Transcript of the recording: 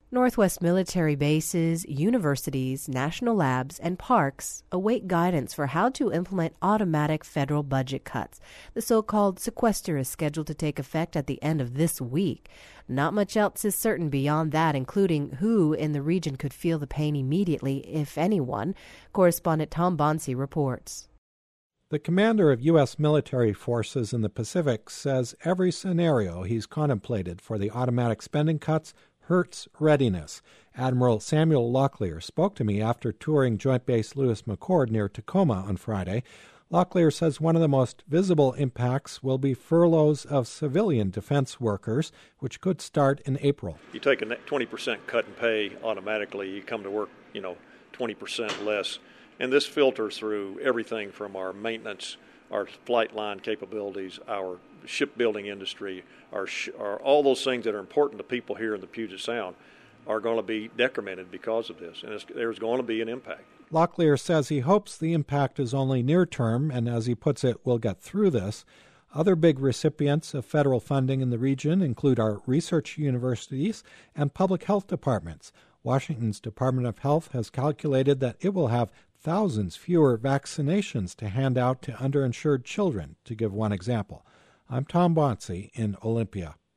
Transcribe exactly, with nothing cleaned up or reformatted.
Northwest military bases, universities, national labs, and parks await guidance for how to implement automatic federal budget cuts. The so-called sequester is scheduled to take effect at the end of this week. Not much else is certain beyond that, including who in the region could feel the pain immediately, if anyone. Correspondent Tom Bonsi reports. The commander of U S military forces in the Pacific says every scenario he's contemplated for the automatic spending cuts hurts readiness. Admiral Samuel Locklear spoke to me after touring Joint Base Lewis McChord near Tacoma on Friday. Locklear says one of the most visible impacts will be furloughs of civilian defense workers, which could start in April. You take a twenty percent cut in pay automatically, you come to work, you know, twenty percent less. And this filters through everything from our maintenance, our flight line capabilities, our shipbuilding industry, our, sh- our all those things that are important to people here in the Puget Sound are going to be decremented because of this, and it's, there's going to be an impact. Locklear says he hopes the impact is only near-term, and as he puts it, we'll get through this. Other big recipients of federal funding in the region include our research universities and public health departments. Washington's Department of Health has calculated that it will have thousands fewer vaccinations to hand out to underinsured children, to give one example. I'm Tom Bonsi in Olympia.